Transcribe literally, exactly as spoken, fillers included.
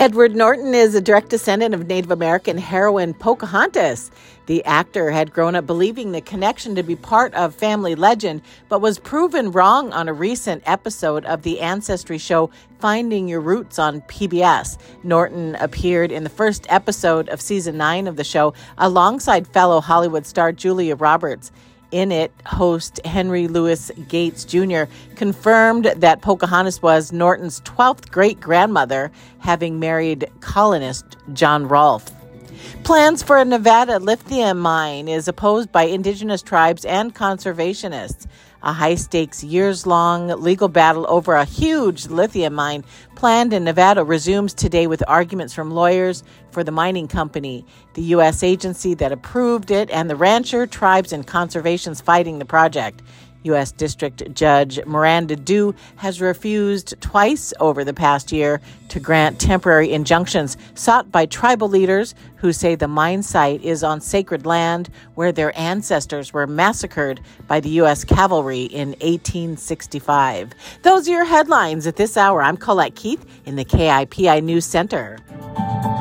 Edward Norton is a direct descendant of Native American heroine Pocahontas. The actor had grown up believing the connection to be part of family legend, but was proven wrong on a recent episode of the ancestry show Finding Your Roots on P B S. Norton appeared in the first episode of season nine of the show alongside fellow Hollywood star Julia Roberts. In it, host Henry Louis Gates Junior confirmed that Pocahontas was Norton's twelfth great-grandmother, having married colonist John Rolfe. Plans for a Nevada lithium mine is opposed by indigenous tribes and conservationists. A high-stakes, years-long legal battle over a huge lithium mine planned in Nevada resumes today with arguments from lawyers for the mining company, the U S agency that approved it, and the rancher, tribes, and conservations fighting the project. U S District Judge Miranda Dew has refused twice over the past year to grant temporary injunctions sought by tribal leaders who say the mine site is on sacred land where their ancestors were massacred by the U S cavalry in eighteen sixty-five. Those are your headlines at this hour. I'm Colette Keith in the K I P I News Center.